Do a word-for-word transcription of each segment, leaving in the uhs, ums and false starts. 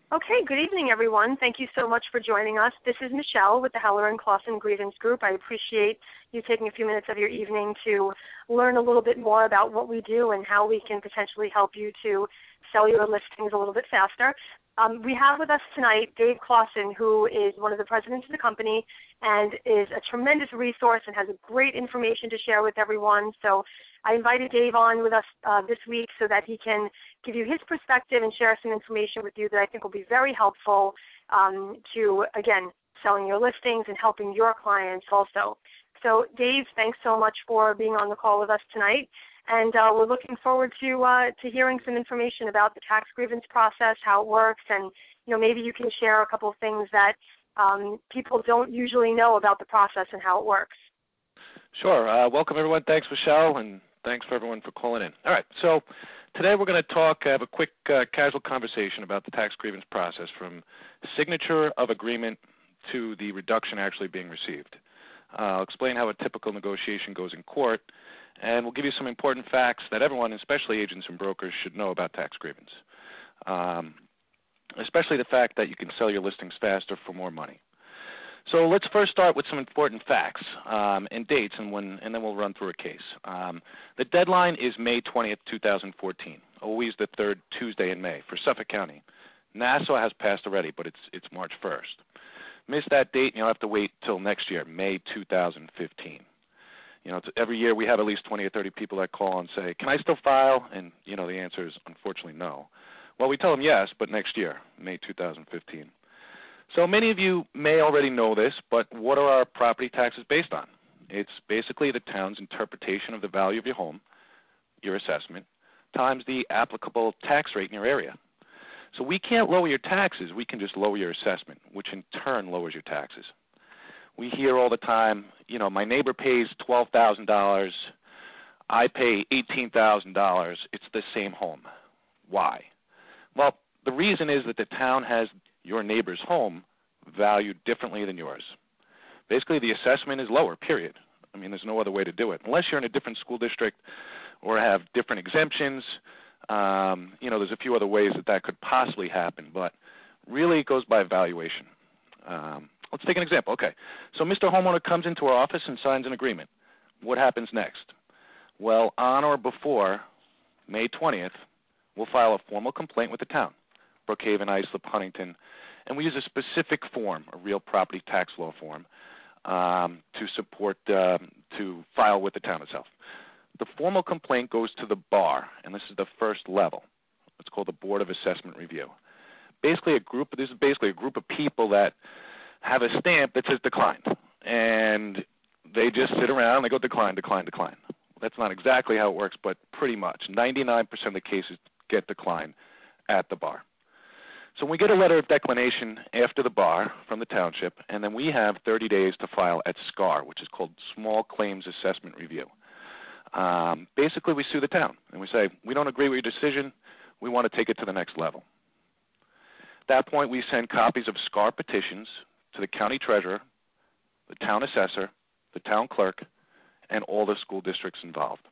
Okay, good evening, everyone. Thank you so much for joining us. This is Michelle with the Heller and Clausen Grievance Group. I appreciate you taking a few minutes of your evening to learn a little bit more about what we do and how we can potentially help you to sell your listings a little bit faster. Um, we have with us tonight Dave Clausen, who is one of the presidents of the company and is a tremendous resource and has great information to share with everyone. So I invited Dave on with us uh, this week so that he can give you his perspective and share some information with you that I think will be very helpful um, to, again, selling your listings and helping your clients also. So Dave, thanks so much for being on the call with us tonight. And uh, we're looking forward to uh, to hearing some information about the tax grievance process, how it works, and you know maybe you can share a couple of things that um, people don't usually know about the process and how it works. Sure. Uh, welcome, everyone. Thanks, Michelle, and thanks for everyone for calling in. All right. So today we're going to talk, have a quick uh, casual conversation about the tax grievance process from signature of agreement to the reduction actually being received. Uh, I'll explain how a typical negotiation goes in court, and we'll give you some important facts that everyone, especially agents and brokers, should know about tax grievance, um, especially the fact that you can sell your listings faster for more money. So let's first start with some important facts um, and dates, and, when, and then we'll run through a case. Um, the deadline is May twentieth, two thousand fourteen, always the third Tuesday in May for Suffolk County. Nassau has passed already, but it's, it's March first. Miss that date, and you'll have to wait till next year, May two thousand fifteen. You know, every year we have at least twenty or thirty people that call and say, can I still file? And, you know, the answer is unfortunately no. Well, we tell them yes, but next year, May two thousand fifteen. So many of you may already know this, but what are our property taxes based on? It's basically the town's interpretation of the value of your home, your assessment, times the applicable tax rate in your area. So we can't lower your taxes, we can just lower your assessment, which in turn lowers your taxes. We hear all the time, you know, my neighbor pays twelve thousand dollars, I pay eighteen thousand dollars, it's the same home. Why? Well, the reason is that the town has your neighbor's home valued differently than yours. Basically, the assessment is lower, period. I mean, there's no other way to do it. Unless you're in a different school district or have different exemptions, um, you know, there's a few other ways that that could possibly happen, but really it goes by valuation. Um, let's take an example. Okay, so Mister Homeowner comes into our office and signs an agreement. What happens next? Well, on or before May twentieth, we'll file a formal complaint with the town, Brookhaven, Islip, Huntington, and we use a specific form, a real property tax law form, um, to support, uh, to file with the town itself. The formal complaint goes to the bar, and this is the first level. It's called the Board of Assessment Review. Basically, a group. This is basically a group of people that have a stamp that says declined, and they just sit around. They go decline, decline, decline. That's not exactly how it works, but pretty much ninety-nine percent of the cases get declined at the bar. So we get a letter of declination after the bar from the township, and then we have thirty days to file at S C A R, which is called Small Claims Assessment Review. Um, basically, we sue the town, and we say, we don't agree with your decision. We want to take it to the next level. At that point, we send copies of S C A R petitions to the county treasurer, the town assessor, the town clerk, and all the school districts involved.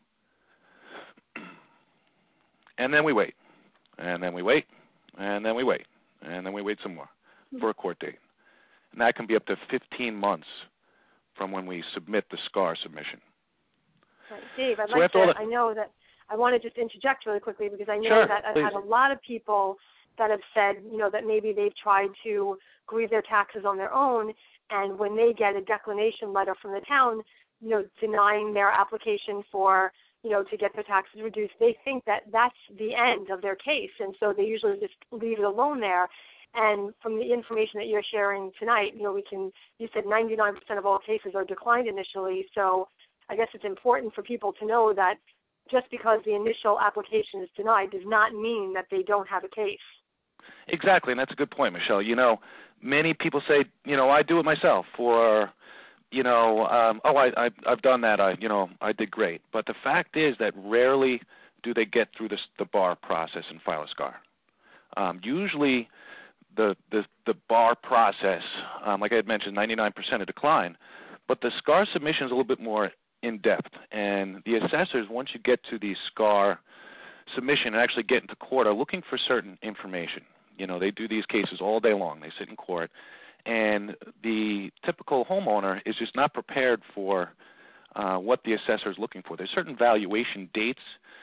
And then we wait, and then we wait, and then we wait, and then we wait some more for a court date. And that can be up to fifteen months from when we submit the S C A R submission. Right. Dave, I'd so like to, the, I know that, I want to just interject really quickly because I know sure, that I've please. had a lot of people that have said, you know, that maybe they've tried to grieve their taxes on their own, and when they get a declination letter from the town, you know, denying their application for, you know, to get their taxes reduced, they think that that's the end of their case, and so they usually just leave it alone there. And from the information that you're sharing tonight, you know, we can, you said ninety-nine percent of all cases are declined initially, so I guess it's important for people to know that just because the initial application is denied does not mean that they don't have a case. Exactly, and that's a good point, Michelle. You know, many people say, you know, I do it myself, or, you know, um, oh, I, I, I've done that, I, you know, I did great. But the fact is that rarely do they get through this, the bar process and file a S C A R. Um, usually the, the, the bar process, um, like I had mentioned, ninety-nine percent of decline, but the S C A R submission is a little bit more in-depth. And the assessors, once you get to the S C A R submission and actually get into court, are looking for certain information. You know, they do these cases all day long. They sit in court, and the typical homeowner is just not prepared for uh, what the assessor is looking for. There's certain valuation dates,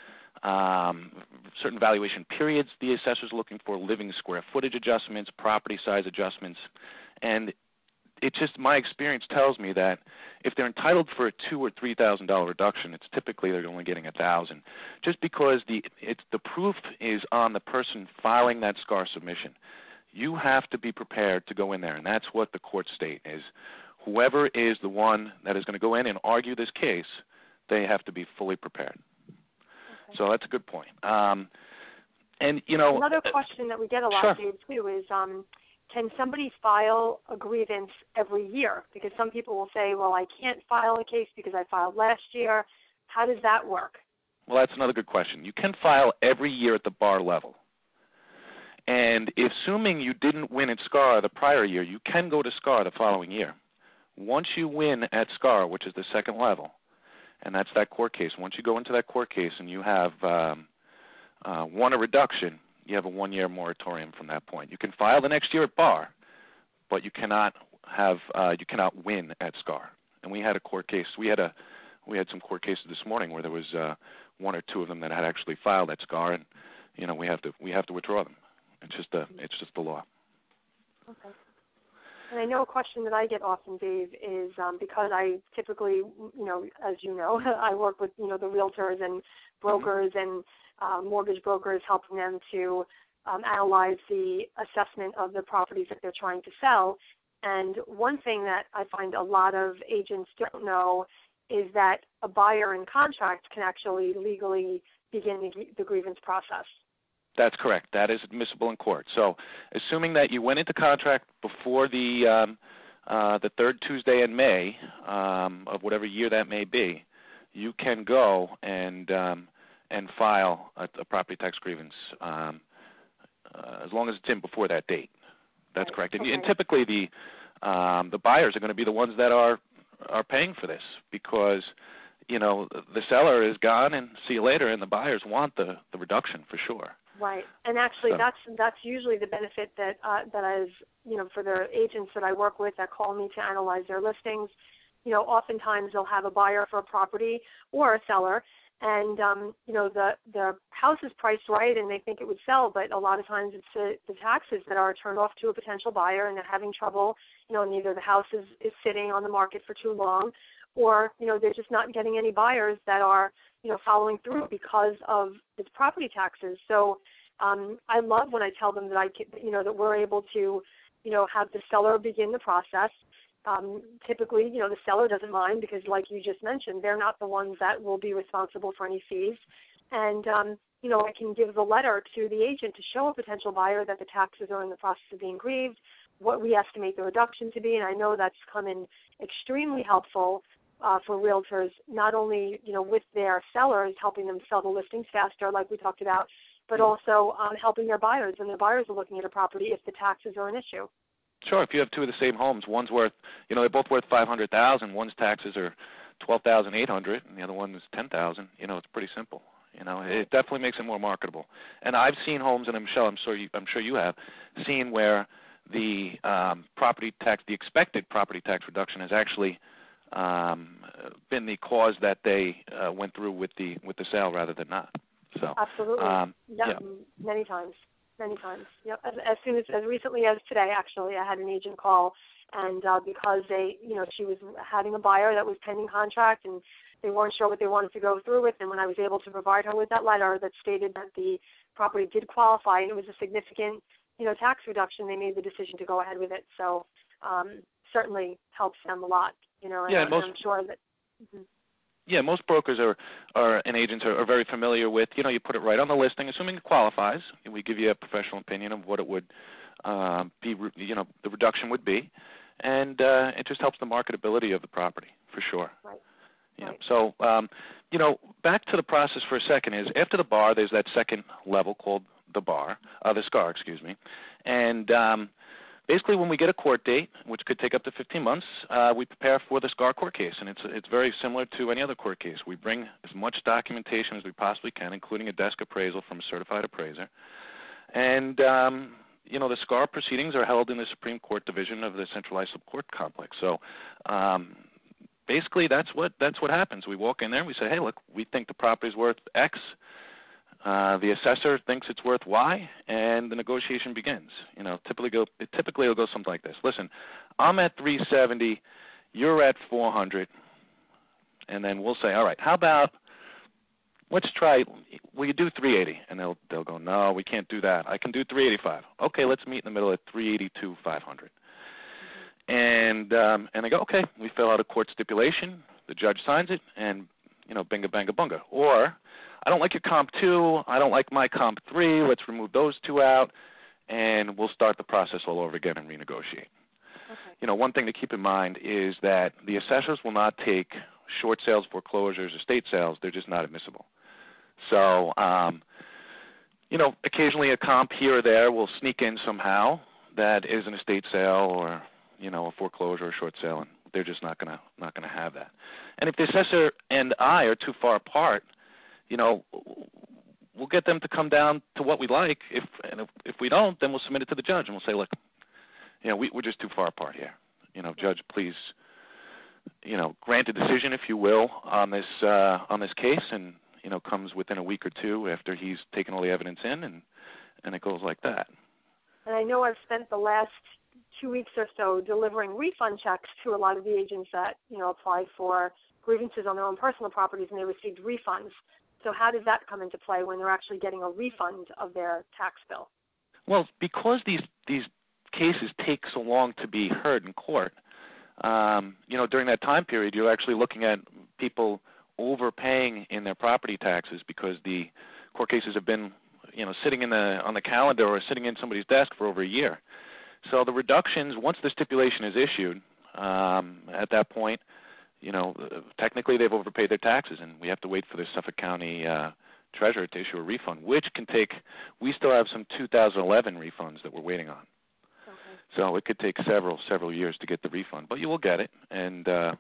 um, certain valuation periods the assessor is looking for, living square footage adjustments, property size adjustments, and it just, my experience tells me that if they're entitled for a two or three thousand dollar reduction, it's typically they're only getting a thousand, just because the it's the proof is on the person filing that S C A R submission. You have to be prepared to go in there, and that's what the court state is. Whoever is the one that is going to go in and argue this case, they have to be fully prepared. Okay. So that's a good point. Um, and you know, another question that we get a lot, sure. Dave, too, is. Um, Can somebody file a grievance every year? Because some people will say, well, I can't file a case because I filed last year. How does that work? Well, that's another good question. You can file every year at the bar level. And assuming you didn't win at S C A R the prior year, you can go to S C A R the following year. Once you win at S C A R, which is the second level, and that's that court case, once you go into that court case and you have um, uh, won a reduction, you have a one-year moratorium from that point. You can file the next year at bar, but you cannot have uh, you cannot win at S C A R. And we had a court case. We had a we had some court cases this morning where there was uh, one or two of them that had actually filed at S C A R, and you know we have to we have to withdraw them. It's just a it's just the law. Okay. And I know a question that I get often, Dave, is um, because I typically, you know, as you know, I work with you know the realtors and brokers mm-hmm. and Uh, mortgage brokers, helping them to um, analyze the assessment of the properties that they're trying to sell. And one thing that I find a lot of agents don't know is that a buyer in contract can actually legally begin the, the grievance process. That's correct. That is admissible in court. So assuming that you went into contract before the um, uh, the third Tuesday in May um, of whatever year that may be, you can go and um, and file a, a property tax grievance um, uh, as long as it's in before that date. That's right. correct. And, okay. and typically the um, the buyers are going to be the ones that are are paying for this because, you know, the seller is gone and see you later, and the buyers want the, the reduction for sure. Right. And actually so. that's that's usually the benefit that uh, that is, you know, for the agents that I work with that call me to analyze their listings. You know, oftentimes they'll have a buyer for a property or a seller, and, um, you know, the, the house is priced right and they think it would sell, but a lot of times it's the, the taxes that are turned off to a potential buyer and they're having trouble. You know, and either the house is, is sitting on the market for too long or, you know, they're just not getting any buyers that are, you know, following through because of its property taxes. So um, I love when I tell them that I, can, you know, that we're able to, you know, have the seller begin the process. Um, typically, you know, the seller doesn't mind because, like you just mentioned, they're not the ones that will be responsible for any fees. And, um, you know, I can give the letter to the agent to show a potential buyer that the taxes are in the process of being grieved, what we estimate the reduction to be. And I know that's come in extremely helpful uh, for realtors, not only, you know, with their sellers, helping them sell the listings faster, like we talked about, but also um, helping their buyers when their buyers are looking at a property if the taxes are an issue. Sure. If you have two of the same homes, one's worth, you know, they're both worth five hundred thousand dollars. One's taxes are twelve thousand eight hundred dollars, and the other one is ten thousand dollars. You know, it's pretty simple. You know, it definitely makes it more marketable. And I've seen homes, and Michelle, I'm sure you, I'm sure you have seen where the um, property tax, the expected property tax reduction, has actually um, been the cause that they uh, went through with the with the sale rather than not. So absolutely, um, yeah, yeah, many times. Many times. Yep. As, as soon as, as recently as today, actually, I had an agent call, and uh, because they, you know, she was having a buyer that was pending contract, and they weren't sure what they wanted to go through with. And when I was able to provide her with that letter that stated that the property did qualify and it was a significant, you know, tax reduction, they made the decision to go ahead with it. So um, certainly helps them a lot. You know, and, yeah, and most, I'm sure that. Mm-hmm. Yeah, most brokers are, are and agents are, are very familiar with, you know, you put it right on the listing, assuming it qualifies. We give you a professional opinion of what it would uh, be, you know, the reduction would be. And uh, it just helps the marketability of the property, for sure. Right. You know, right. so, um, you know, back to the process for a second is after the bar, there's that second level called the bar, uh, the S C A R, excuse me. And um, basically, when we get a court date, which could take up to fifteen months, uh, we prepare for the S C A R court case, and it's it's very similar to any other court case. We bring as much documentation as we possibly can, including a desk appraisal from a certified appraiser, and um, you know, the S C A R proceedings are held in the Supreme Court Division of the Centralized Subcourt Complex. So um, basically that's what that's what happens. We walk in there and we say, hey, look, we think the property is worth X. Uh, the assessor thinks it's worth Y, and the negotiation begins. You know, typically go it typically it'll go something like this. Listen, I'm at three seventy, you're at four hundred, and then we'll say, all right, how about let's try, will you do three eighty? And they'll they'll go, no, we can't do that. I can do three eighty-five. Okay, let's meet in the middle at three eighty-two, five hundred. And um, and they go, okay, we fill out a court stipulation. The judge signs it, and you know, binga banga bunga. Or I don't like your comp two. I don't like my comp three. Let's remove those two out, and we'll start the process all over again and renegotiate. Okay. You know, one thing to keep in mind is that the assessors will not take short sales, foreclosures, estate sales. They're just not admissible. So, um, you know, occasionally a comp here or there will sneak in somehow that is an estate sale or, you know, a foreclosure or short sale, and they're just not gonna not gonna have that. And if the assessor and I are too far apart, you know, we'll get them to come down to what we like. If and if, if we don't, then we'll submit it to the judge and we'll say, look, you know, we, we're just too far apart here. You know, judge, please, you know, grant a decision, if you will, on this uh, on this case, and you know, comes within a week or two after he's taken all the evidence in, and and it goes like that. And I know I've spent the last two weeks or so delivering refund checks to a lot of the agents that, you know, applied for grievances on their own personal properties and they received refunds. So how does that come into play when they're actually getting a refund of their tax bill? Well, because these these cases take so long to be heard in court, um, you know, during that time period, you're actually looking at people overpaying in their property taxes because the court cases have been, you know, sitting in the on the calendar or sitting in somebody's desk for over a year. So the reductions, once the stipulation is issued, um, at that point, you know, technically they've overpaid their taxes, and we have to wait for the Suffolk County uh, treasurer to issue a refund, which can take, we still have some two thousand eleven refunds that we're waiting on. Okay. So it could take several, several years to get the refund, but you will get it. And, uh,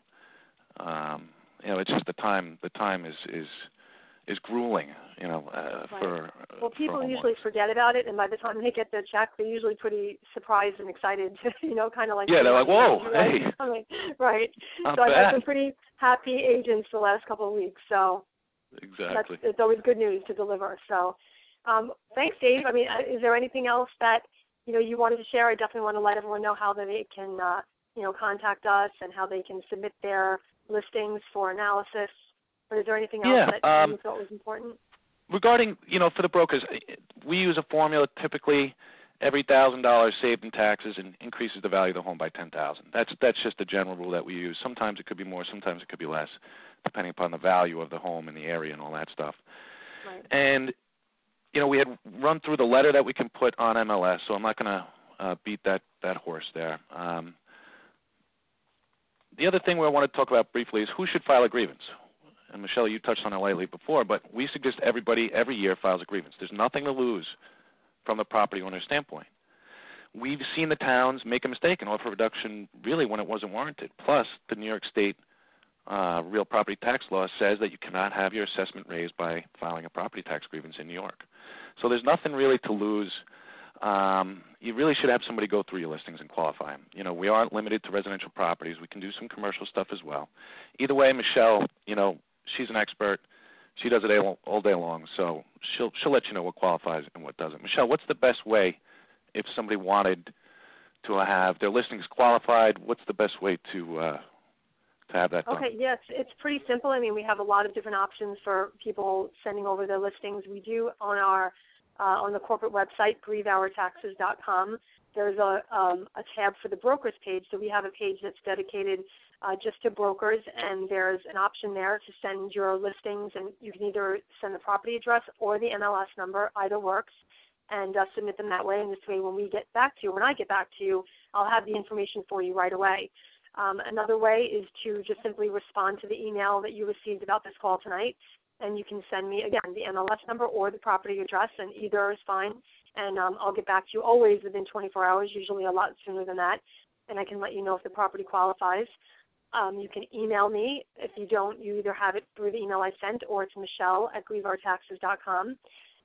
um, you know, it's just the time, the time is, is, is grueling, you know, uh, right. for Well, people for usually forget about it, and by the time they get their check, they're usually pretty surprised and excited, you know, kind of like... Yeah, they're like, whoa, hey. Right. Not so bad. I've had some pretty happy agents the last couple of weeks, so... Exactly. That's, it's always good news to deliver. So um, thanks, Dave. I mean, is there anything else that, you know, you wanted to share? I definitely want to let everyone know how they can, uh, you know, contact us and how they can submit their listings for analysis. But is there anything else yeah, that um, you thought was important? Regarding, you know, for the brokers, we use a formula. Typically, every one thousand dollars saved in taxes and increases the value of the home by ten thousand dollars. That's that's just a general rule that we use. Sometimes it could be more, sometimes it could be less, depending upon the value of the home and the area and all that stuff. Right. And, you know, we had run through the letter that we can put on M L S, so I'm not going to uh, beat that, that horse there. Um, the other thing we want to talk about briefly is who should file a grievance. And, Michelle, you touched on it lightly before, but we suggest everybody every year files a grievance. There's nothing to lose from the property owner's standpoint. We've seen the towns make a mistake and offer a reduction really when it wasn't warranted. Plus, the New York State Uh, real property tax law says that you cannot have your assessment raised by filing a property tax grievance in New York. So there's nothing really to lose. Um, you really should have somebody go through your listings and qualify them. You know, we aren't limited to residential properties. We can do some commercial stuff as well. Either way, Michelle, you know, she's an expert. She does it all, all day long, so she'll she'll let you know what qualifies and what doesn't. Michelle, what's the best way if somebody wanted to have their listings qualified? What's the best way to uh, to have that done? Okay, yes, it's pretty simple. I mean, we have a lot of different options for people sending over their listings. We do on our uh, on the corporate website, grieve our taxes dot com. There's a, um, a tab for the brokers page. So we have a page that's dedicated uh, just to brokers, and there's an option there to send your listings, and you can either send the property address or the M L S number. Either works, and uh, submit them that way. And this way, when we get back to you, when I get back to you, I'll have the information for you right away. Um, another way is to just simply respond to the email that you received about this call tonight, and you can send me, again, the M L S number or the property address, and either is fine, and um, I'll get back to you always within twenty-four hours, usually a lot sooner than that, and I can let you know if the property qualifies. Um, you can email me. If you don't, you either have it through the email I sent, or it's Michelle at grieve our taxes dot com.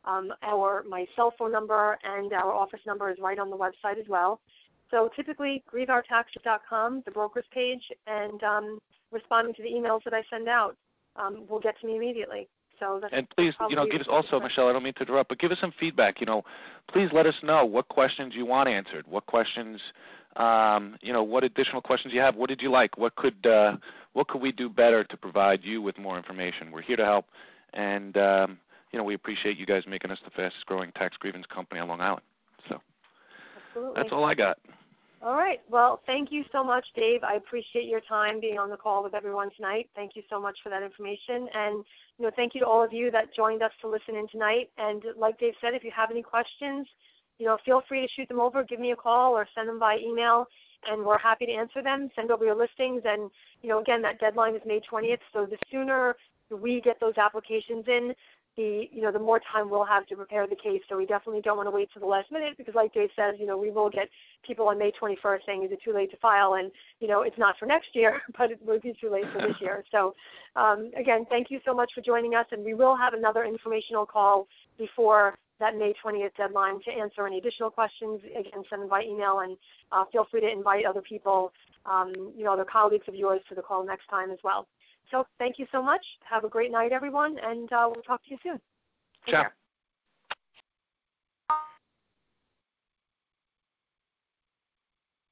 Um, our my cell phone number and our office number is right on the website as well. So typically, grieve our taxes dot com, the broker's page, and um, responding to the emails that I send out um, will get to me immediately. So that's and please, you know, give us also, Michelle, I don't mean to interrupt, but give us some feedback. You know, please let us know what questions you want answered, what questions, um, you know, what additional questions you have. What did you like? What could uh, what could we do better to provide you with more information? We're here to help, and um, you know, we appreciate you guys making us the fastest growing tax grievance company on Long Island. So absolutely, that's all I got. All right. Well, thank you so much, Dave. I appreciate your time being on the call with everyone tonight. Thank you so much for that information. And, you know, thank you to all of you that joined us to listen in tonight. And like Dave said, if you have any questions, you know, feel free to shoot them over, give me a call, or send them by email, and we're happy to answer them. Send over your listings. And, you know, again, that deadline is May twentieth, so the sooner we get those applications in, the you know the more time we'll have to prepare the case. So we definitely don't want to wait to the last minute, because like Dave says, you know, we will get people on May twenty-first saying, is it too late to file? And, you know, it's not for next year, but it would be too late for this year. So, um, again, thank you so much for joining us, and we will have another informational call before that May twentieth deadline to answer any additional questions. Again, send them by email, and uh, feel free to invite other people, um, you know, other colleagues of yours to the call next time as well. So thank you so much. Have a great night, everyone, and uh, we'll talk to you soon. Take Ciao. care.